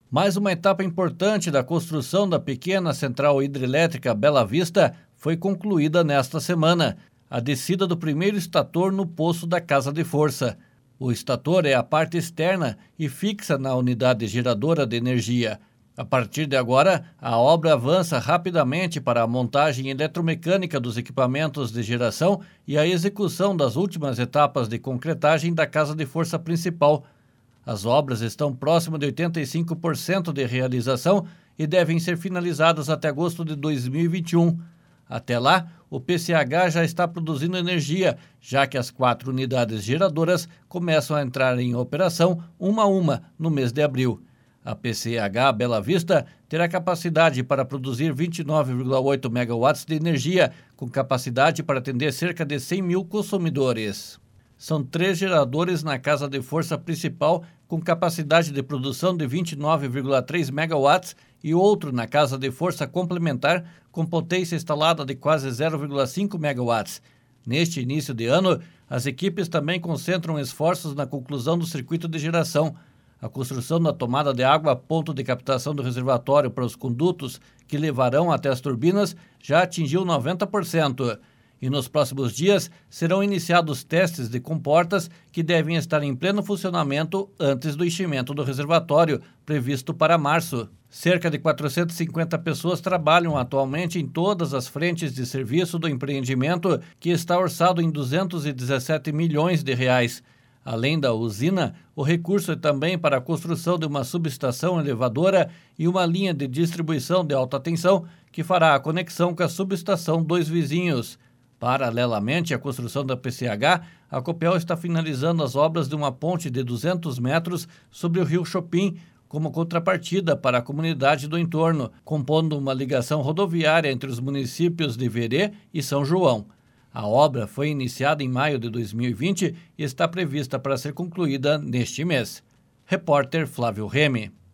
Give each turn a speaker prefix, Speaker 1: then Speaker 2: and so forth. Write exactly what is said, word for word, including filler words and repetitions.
Speaker 1: Mais uma etapa importante da construção da pequena central hidrelétrica Bela Vista foi concluída nesta semana, a descida do primeiro estator no poço da Casa de Força. O estator é a parte externa e fixa na unidade geradora de energia. A partir de agora, a obra avança rapidamente para a montagem eletromecânica dos equipamentos de geração e a execução das últimas etapas de concretagem da Casa de Força principal. As obras estão próximas de oitenta e cinco por cento de realização e devem ser finalizadas até agosto de dois mil e vinte e um. Até lá, o P C H já está produzindo energia, já que as quatro unidades geradoras começam a entrar em operação uma a uma no mês de abril. A P C H Bela Vista terá capacidade para produzir vinte e nove vírgula oito megawatts de energia, com capacidade para atender cerca de cem mil consumidores. São três geradores na Casa de Força principal, com capacidade de produção de vinte e nove vírgula três megawatts, e outro na Casa de Força complementar, com potência instalada de quase zero vírgula cinco megawatts. Neste início de ano, as equipes também concentram esforços na conclusão do circuito de geração. A construção da tomada de água a ponto de captação do reservatório para os condutos que levarão até as turbinas já atingiu noventa por cento. E nos próximos dias serão iniciados testes de comportas que devem estar em pleno funcionamento antes do enchimento do reservatório, previsto para março. Cerca de quatrocentas e cinquenta pessoas trabalham atualmente em todas as frentes de serviço do empreendimento, que está orçado em duzentos e dezessete milhões de reais. Além da usina, o recurso é também para a construção de uma subestação elevadora e uma linha de distribuição de alta tensão que fará a conexão com a subestação Dois Vizinhos. Paralelamente à construção da P C H, a Copel está finalizando as obras de uma ponte de duzentos metros sobre o rio Chopin, como contrapartida para a comunidade do entorno, compondo uma ligação rodoviária entre os municípios de Verê e São João. A obra foi iniciada em maio de dois mil e vinte e está prevista para ser concluída neste mês. Repórter Flávio Remy.